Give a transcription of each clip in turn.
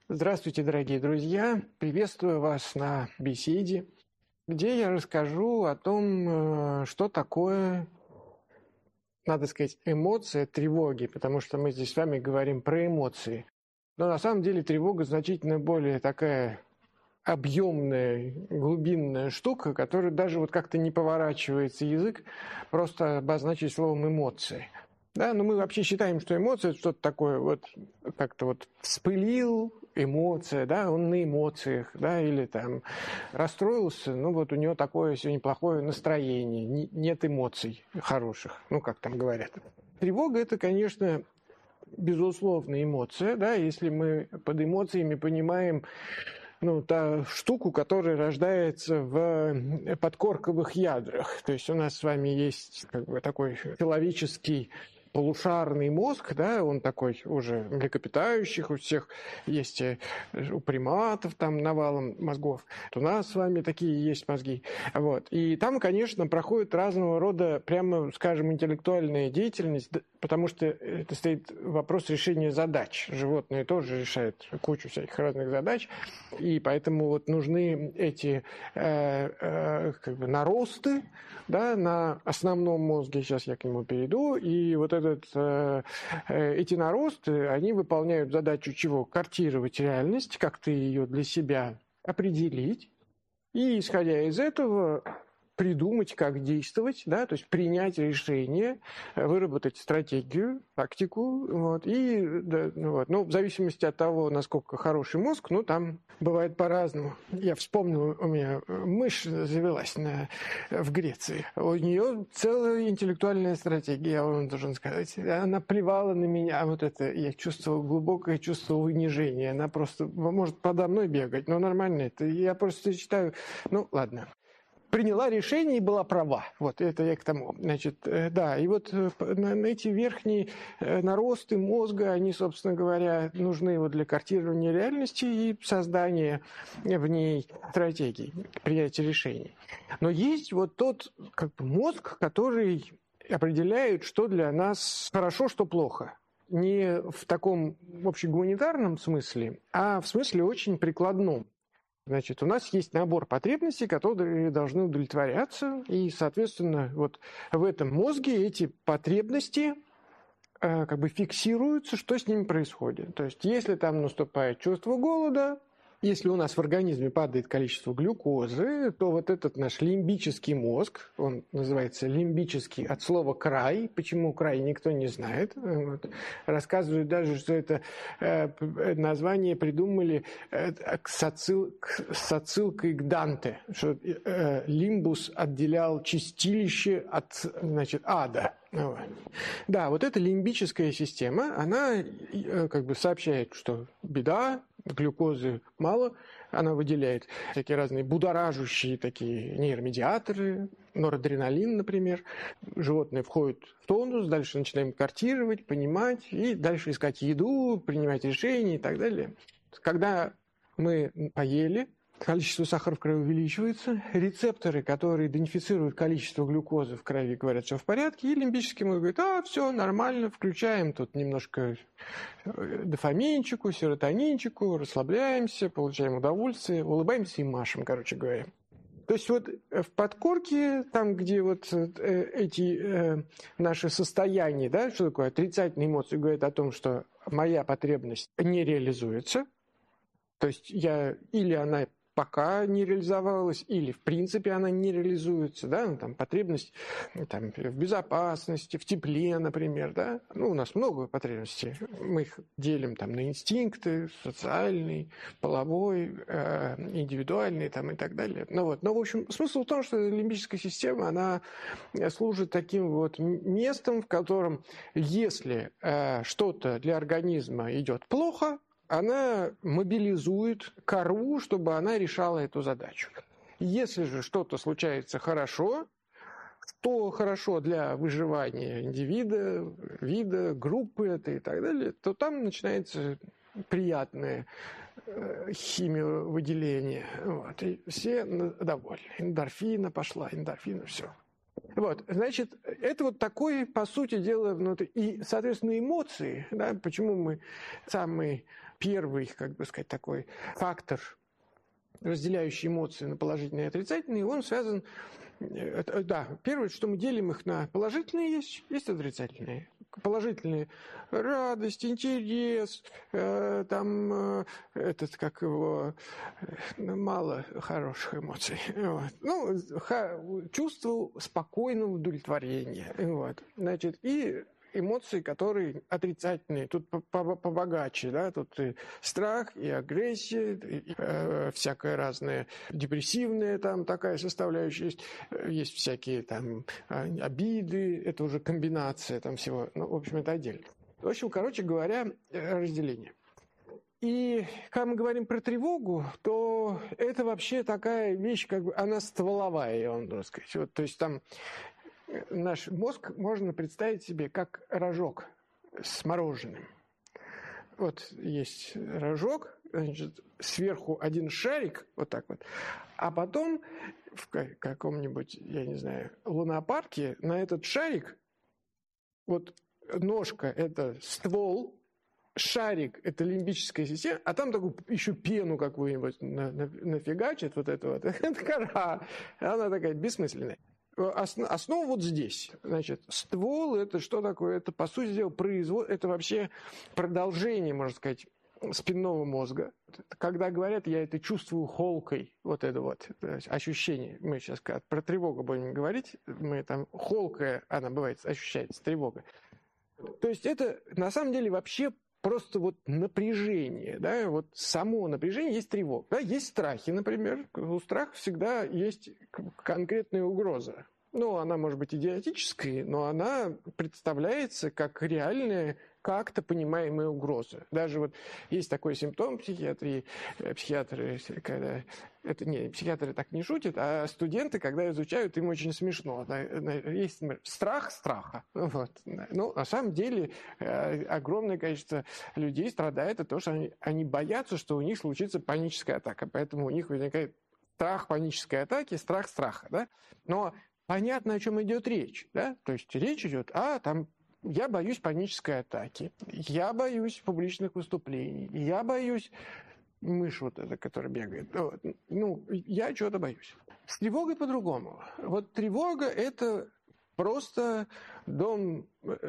Здравствуйте, дорогие друзья! Приветствую вас на беседе, где я расскажу о том, что такое, надо сказать, эмоция тревоги, потому что мы здесь с вами говорим про эмоции. Но на самом деле тревога значительно более такая объемная, глубинная штука, которая даже вот как-то не поворачивается язык просто обозначить словом эмоции. Да, но мы вообще считаем, что эмоция – это что-то такое вот как-то вот вспылил, эмоция, да, он на эмоциях, да, или там расстроился, ну вот у него такое сегодня плохое настроение, нет эмоций хороших, ну как там говорят. Тревога – это, конечно, безусловно, эмоция, да, если мы под эмоциями понимаем та штуку, которая рождается в подкорковых ядрах. То есть у нас с вами есть как бы такой человеческий полушарный мозг, да, он такой уже млекопитающих, у всех есть, у приматов там навалом мозгов. У нас с вами такие есть мозги. Вот. И там, конечно, проходит разного рода, прямо скажем, интеллектуальная деятельность, потому что это стоит вопрос решения задач. Животные тоже решают кучу всяких разных задач, и поэтому вот нужны эти как бы наросты, да, на основном мозге, сейчас я к нему перейду, и вот эти наросты, они выполняют задачу чего? Картировать реальность, как-то ее для себя определить, и, исходя из этого, придумать, как действовать, да, то есть принять решение, выработать стратегию, тактику, вот, и, да, вот, в зависимости от того, насколько хороший мозг, там бывает по-разному. Я вспомнил, у меня мышь завелась в Греции, у нее целая интеллектуальная стратегия, я вам должен сказать, она плевала на меня, я чувствовал глубокое чувство унижения, она просто может подо мной бегать, но нормально это, я просто считаю, ладно. Приняла решение и была права. Вот это я к тому. Значит, да, и вот на эти верхние наросты мозга, они, собственно говоря, нужны для картирования реальности и создания в ней стратегий, принятия решений. Но есть вот тот мозг, который определяет, что для нас хорошо, что плохо. Не в таком общегуманитарном смысле, а в смысле очень прикладном. Значит, у нас есть набор потребностей, которые должны удовлетворяться, и, соответственно, вот в этом мозге эти потребности фиксируются, что с ними происходит. То есть, если там наступает чувство голода, если у нас в организме падает количество глюкозы, то вот этот наш лимбический мозг, он называется лимбический от слова «край». Почему край, никто не знает. Вот. Рассказывают даже, что это название придумали с отсылкой к Данте, что лимбус отделял чистилище от, ада. Да, вот эта лимбическая система, она сообщает, что беда, глюкозы мало, она выделяет всякие разные будоражащие такие нейромедиаторы, норадреналин, например. Животное входит в тонус, дальше начинаем картировать, понимать, и дальше искать еду, принимать решения и так далее. Когда мы поели, количество сахара в крови увеличивается, рецепторы, которые идентифицируют количество глюкозы в крови, говорят, все в порядке, и лимбический мозг говорит, все нормально, включаем тут немножко дофаминчику, серотонинчику, расслабляемся, получаем удовольствие, улыбаемся и машем, короче говоря. То есть вот в подкорке, там, где вот эти наши состояния, да, что такое отрицательные эмоции, говорят о том, что моя потребность не реализуется, то есть или она пока не реализовалась, или в принципе она не реализуется, да, потребность в безопасности, в тепле, например, да, у нас много потребностей, мы их делим на инстинкты, социальный, половой, индивидуальный и так далее. Но в общем, смысл в том, что лимбическая система, она служит таким вот местом, в котором, если что-то для организма идет плохо, она мобилизует кору, чтобы она решала эту задачу. Если же что-то случается хорошо, то хорошо для выживания индивида, вида, группы это и так далее, то там начинается приятное химиовыделение. Вот, и все довольны. Эндорфина пошла, все. Вот, значит, это вот такой, по сути дела, внутри. И, соответственно, эмоции, да, почему мы самый первый, как бы сказать, такой фактор, разделяющий эмоции на положительные и отрицательные, он связан, да, первое, что мы делим их на положительные есть отрицательные. Положительные – радость, интерес, этот, как его, мало хороших эмоций. Вот. Ну, чувство спокойного удовлетворения. Вот. Значит, и эмоции, которые отрицательные, тут побогаче, да, тут и страх, и агрессия, и всякое разное, депрессивная там такая составляющая есть всякие там обиды, это уже комбинация там всего, ну, в общем, это отдельно. В общем, короче говоря, разделение. И когда мы говорим про тревогу, то это вообще такая вещь, как бы она стволовая, я вам должен сказать. Вот, то есть там наш мозг можно представить себе как рожок с мороженым. Вот есть рожок, значит, сверху один шарик, вот так вот, а потом в каком-нибудь, я не знаю, лунопарке на этот шарик, вот ножка – это ствол, шарик – это лимбическая система, а там такую еще пену какую-нибудь нафигачит, вот это вот, это кора, она такая бессмысленная. Основа вот здесь. Значит, ствол – это что такое? Это, по сути дела, это вообще продолжение, можно сказать, спинного мозга. Когда говорят, я это чувствую холкой, вот это вот ощущение. Мы сейчас про тревогу будем говорить. Мы там холкая, она бывает, ощущается, тревога. То есть это, на самом деле, вообще просто вот напряжение, да, вот само напряжение есть тревога. Да, есть страхи, например. У страха всегда есть конкретная угроза. Ну, она может быть идиотической, но она представляется как реальная, как-то понимаемая угроза. Даже вот есть такой симптом в психиатрии, психиатры, когда... психиатры так не шутят, а студенты, когда изучают, им очень смешно. Есть страх страха. Вот. Ну, на самом деле, огромное количество людей страдает от того, что они боятся, что у них случится паническая атака. Поэтому у них возникает страх панической атаки, страх страха. Да? Но понятно, о чем идет речь. Да? То есть речь идет я боюсь панической атаки, я боюсь публичных выступлений, я боюсь мышь вот эта, которая бегает. Вот. Ну, я чего-то боюсь. С тревогой по-другому. Вот тревога – это просто гром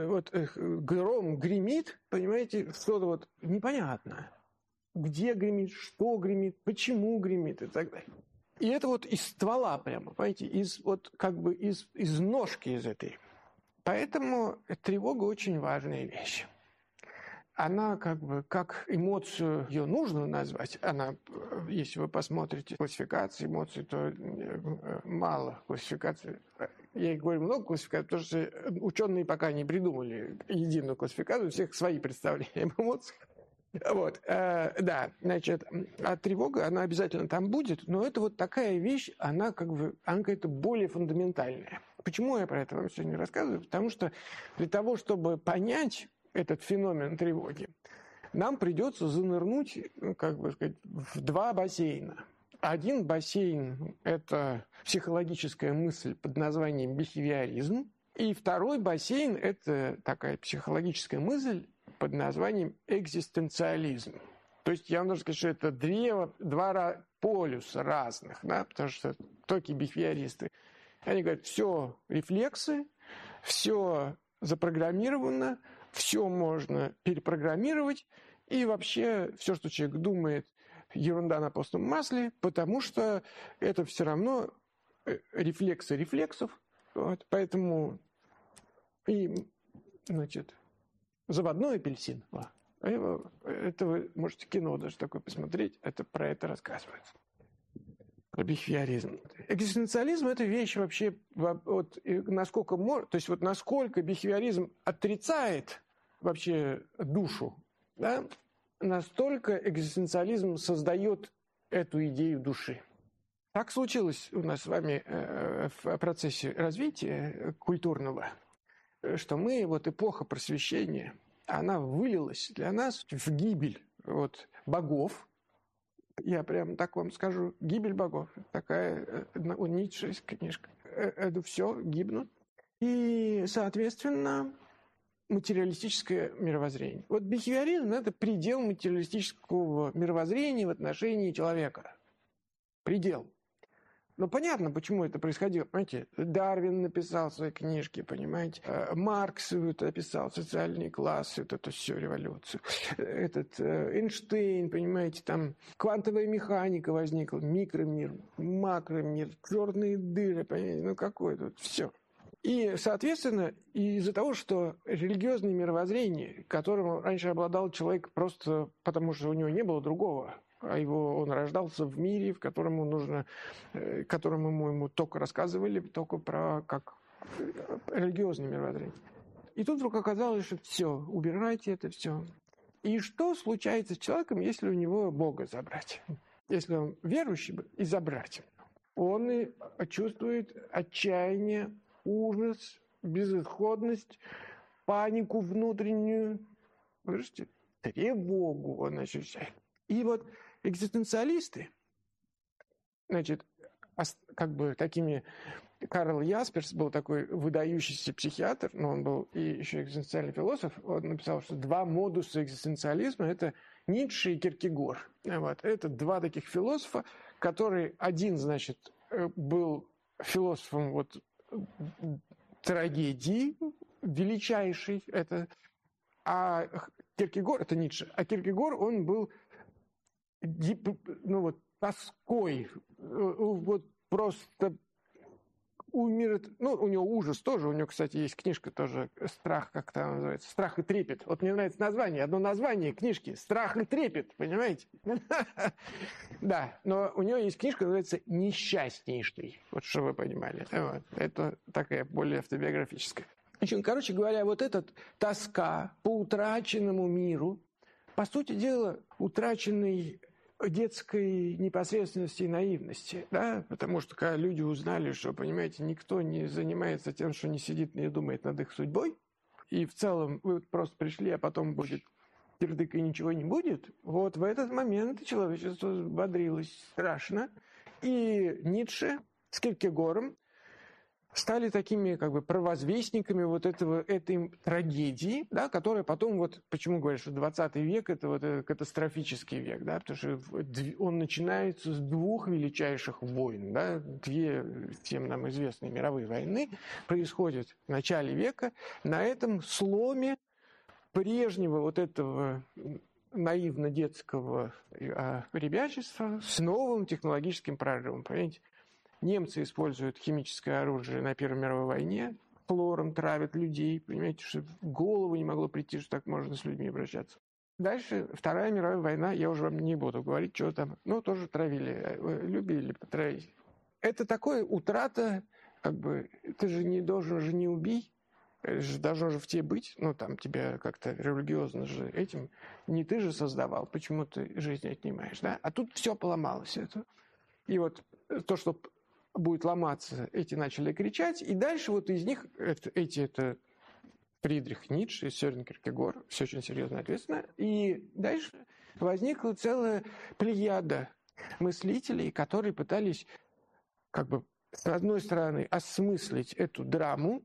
гремит, понимаете, что-то вот непонятно. Где гремит, что гремит, почему гремит и так далее. И это вот из ствола прямо, понимаете, из ножки из этой. Поэтому тревога очень важная вещь. Она как эмоцию, ее нужно назвать. Она, если вы посмотрите классификации эмоций, то мало классификаций. Я говорю много классификаций, потому что ученые пока не придумали единую классификацию, у всех свои представления об эмоциях. Вот, да, значит, а тревога, она обязательно там будет, но это вот такая вещь, она какая-то более фундаментальная. Почему я про это вам сегодня рассказываю? Потому что для того, чтобы понять этот феномен тревоги, нам придется занырнуть, в два бассейна. Один бассейн – это психологическая мысль под названием бихевиоризм, и второй бассейн – это такая психологическая мысль под названием экзистенциализм. То есть я вам должен сказать, что это два полюса разных, да, потому что только бихевиористы, они говорят, все рефлексы, все запрограммировано, все можно перепрограммировать, и вообще все, что человек думает, ерунда на постном масле, потому что это все равно рефлексы рефлексов. Вот, поэтому заводной апельсин. Это вы можете кино даже такое посмотреть, это про это рассказывается. Про бихевиоризм. Экзистенциализм – это вещь вообще, насколько бихевиоризм отрицает вообще душу, да, настолько экзистенциализм создает эту идею души. Так случилось у нас с вами в процессе развития культурного, что мы, эпоха просвещения, она вылилась для нас в гибель богов. Я прям так вам скажу, гибель богов. Такая у Ницше есть книжка. Это все гибнут. и, соответственно, материалистическое мировоззрение. Вот бихевиоризм – это предел материалистического мировоззрения в отношении человека. Предел. Но понятно, почему это происходило. Понимаете, Дарвин написал свои книжки, понимаете, Маркс описал социальный класс, вот это все, революцию. Эйнштейн, понимаете, там квантовая механика возникла, микромир, макромир, черные дыры, понимаете, ну какое тут все. И, соответственно, из-за того, что религиозное мировоззрение, которым раньше обладал человек просто потому, что у него не было другого, а он рождался в мире, в котором ему только рассказывали, только про как религиозное мировоззрение. И тут вдруг оказалось, что все, убирайте это все. И что случается с человеком, если у него Бога забрать? Если он верующий и забрать? Он и чувствует отчаяние, ужас, безысходность, панику внутреннюю, слышите? Тревогу он ощущает. И вот экзистенциалисты, значит, как бы такими... Карл Ясперс был такой выдающийся психиатр, но он был и еще экзистенциальный философ. Он написал, что два модуса экзистенциализма – это Ницше и Кierkegaard. Вот. Это два таких философа, которые один, значит, был философом вот трагедии величайшей, а Кierkegaard – это Ницше, а Кierkegaard, он был тоской, вот просто у него ужас тоже, у него, кстати, есть книжка тоже, «Страх», как это называется, «Страх и трепет». Вот мне нравится название, одно название книжки, «Страх и трепет», понимаете? Да, но у него есть книжка, называется «Несчастнейший», вот что вы понимали. Это такая более автобиографическая. Короче говоря, вот эта тоска по утраченному миру, по сути дела, утраченный детской непосредственности и наивности, да, потому что когда люди узнали, что, понимаете, никто не занимается тем, что не сидит и думает над их судьбой, и в целом вы просто пришли, а потом будет кирдык и ничего не будет, вот в этот момент человечество взбодрилось страшно, и Ницше с Кierkegaardом стали такими как бы провозвестниками вот этой трагедии, да, которая потом, вот почему говорят, что 20 век это вот катастрофический век, да, потому что он начинается с двух величайших войн, да, две всем нам известные мировые войны происходят в начале века на этом сломе прежнего вот этого наивно-детского ребячества с новым технологическим прорывом, понимаете? Немцы используют химическое оружие на Первой мировой войне, хлором травят людей, понимаете, что в голову не могло прийти, что так можно с людьми обращаться. Дальше Вторая мировая война, я уже вам не буду говорить, что там, тоже травили, любили потравить. Это такая утрата, как бы, ты же не должен же не убить, должно же в тебе быть, там тебя как-то религиозно же этим, не ты же создавал, почему ты жизнь отнимаешь, да? А тут все поломалось. И вот то, что будет ломаться, эти начали кричать, и дальше вот из них, это Фридрих Ницше и Сёрен Кierkegaard, все очень серьезно ответственно, и дальше возникла целая плеяда мыслителей, которые пытались, как бы, с одной стороны, осмыслить эту драму,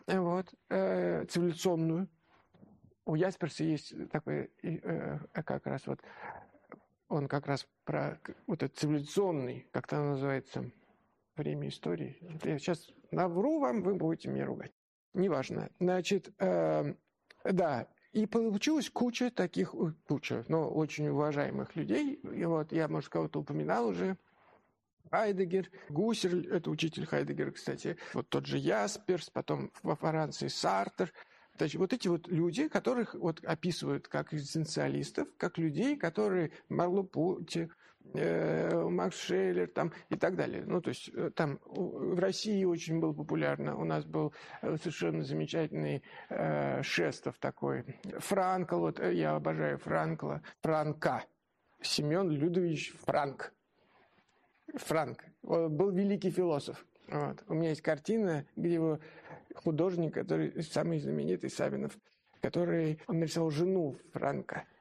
цивилизационную. У Ясперса есть такой, как раз вот, он как раз про вот этот цивилизационный, как это называется, время истории. Я сейчас навру вам, вы будете меня ругать. Неважно. Значит, да, и получилась куча таких, но очень уважаемых людей. И вот я, может, кого-то упоминал уже. Хайдеггер, Гуссерль, это учитель Хайдеггера, кстати. Вот тот же Ясперс, потом во Франции Сартер. Значит, вот эти вот люди, которых вот описывают как экзистенциалистов, как людей, которые Марло-Понти, Макс Шеллер там, и так далее. То есть там в России очень было популярно. У нас был совершенно замечательный Шестов такой. Франкл, вот я обожаю Франкла. Франка. Семен Людович Франк. Он был великий философ. Вот. У меня есть картина, где его художник, который самый знаменитый, Савинов, он нарисовал жену Франка.